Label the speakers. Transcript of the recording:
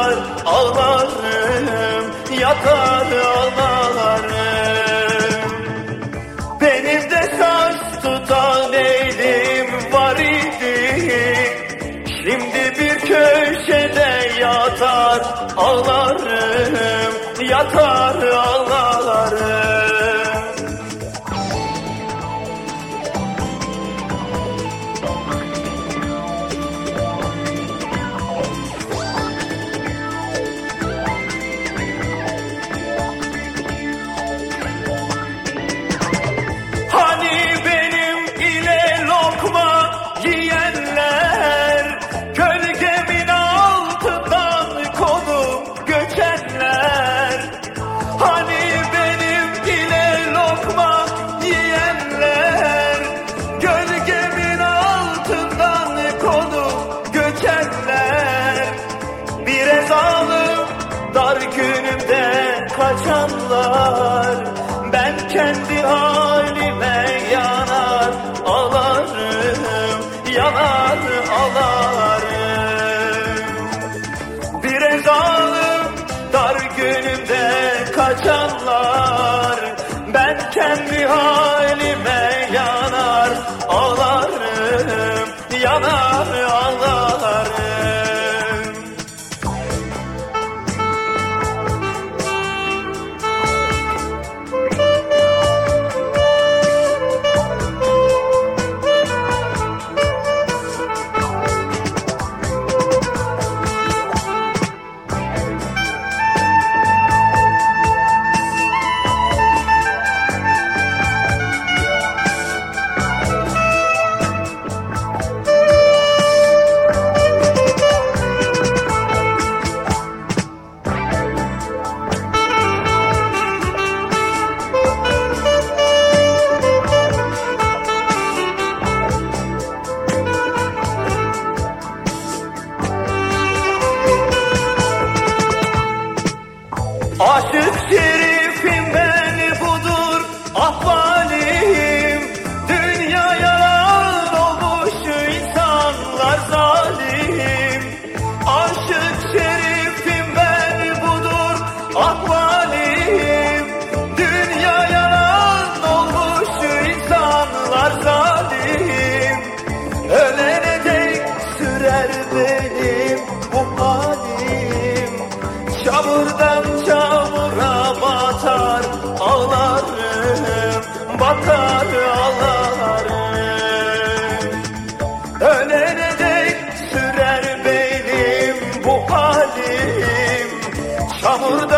Speaker 1: yanar ağlarım, yatar ağlarım. Benim de saç tutan elim var idi, şimdi bir köşede yatar ağlarım, yatar ağlarım. Hani benim ile lokma yiyenler, gölgemin altından konup göçenler. Hani benim ile lokma yiyenler, gölgemin altından konup göçenler. Bir zalim dar günümde kaçanlar, ben kendi halime yanar ağlarım, yanar ağlarım. Bir zalim dar günümde kaçanlar, ben kendi halime yanar ağlarım, yanar ağlarım. Aşık şerifim ben budur ahvalim, dünya yalan olmuş insanlar zalim. Aşık şerifim ben budur ahvalim, dünya yalan olmuş insanlar zalim. Ölene dek sürer benim bu halim, çamurdan çamura batar ağlarım, batar ağlarım. Ölene dek sürer benim bu halim, çamurdan